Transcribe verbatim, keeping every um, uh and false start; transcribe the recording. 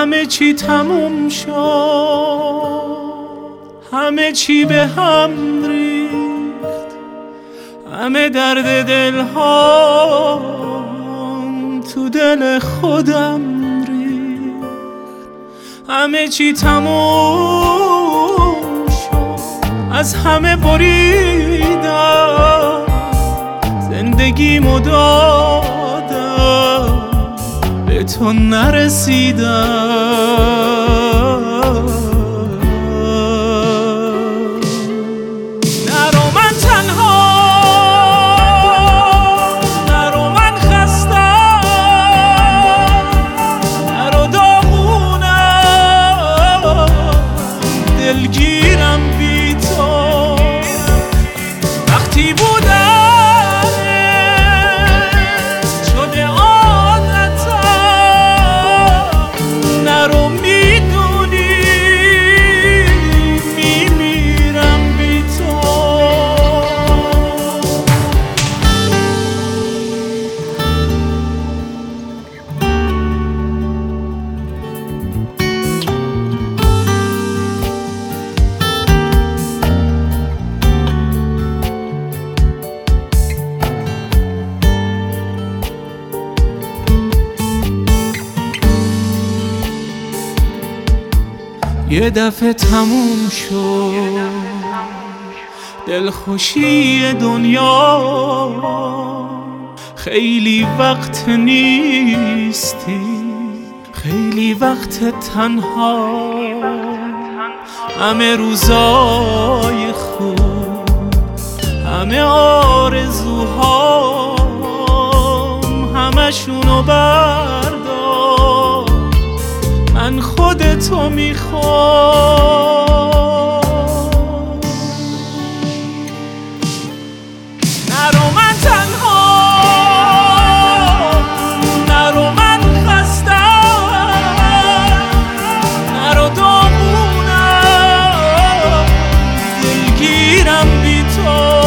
همه چی تموم شد، همه چی به هم ریخت، همه درد دلها تو دل خودم ریخت. همه چی تموم شد، از همه بریدم، زندگیمو دادم، به تو نرسیدم. نرو من تنها، نرو من خستم، نرو داغونم، دلگیرم بی تو. وقتی بودم یه دفعه تموم شد دلخوشی دنیا، خیلی وقت نیستی، خیلی وقت تنها. همه روزای خوب، همه آرزوهام، همشونو بردار، من خودتو میخوام. نرو من تنها، نرو من خستم، نرو داغونم، دلگیرم بی تو.